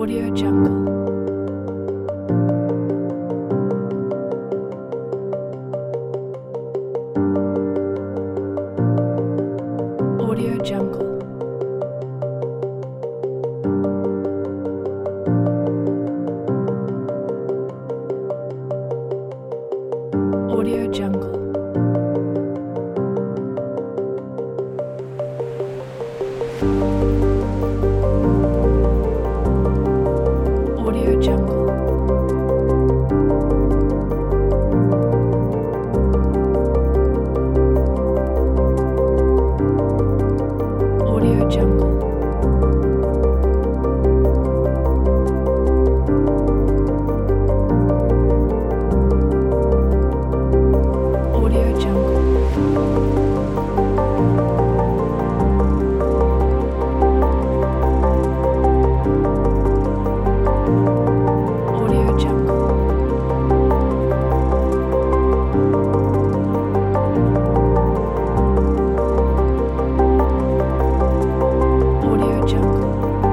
Audio Jungle. Audio Jungle. Audio Jungle. Audio Jungle. Audio Jungle. Audio Jungle. Audio Jungle. Audio Jungle.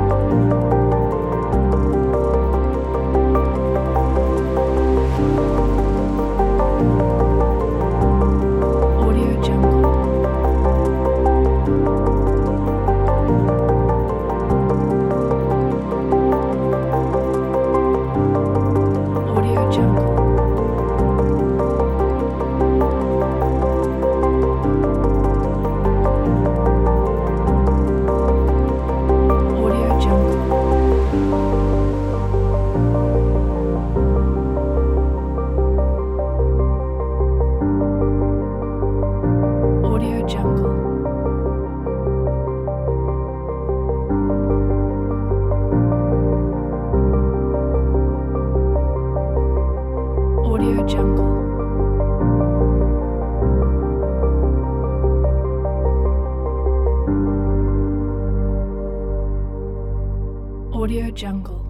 Audio Jungle. Audio Jungle. Audio Jungle. Audio Jungle. Audio Jungle. Audio Jungle.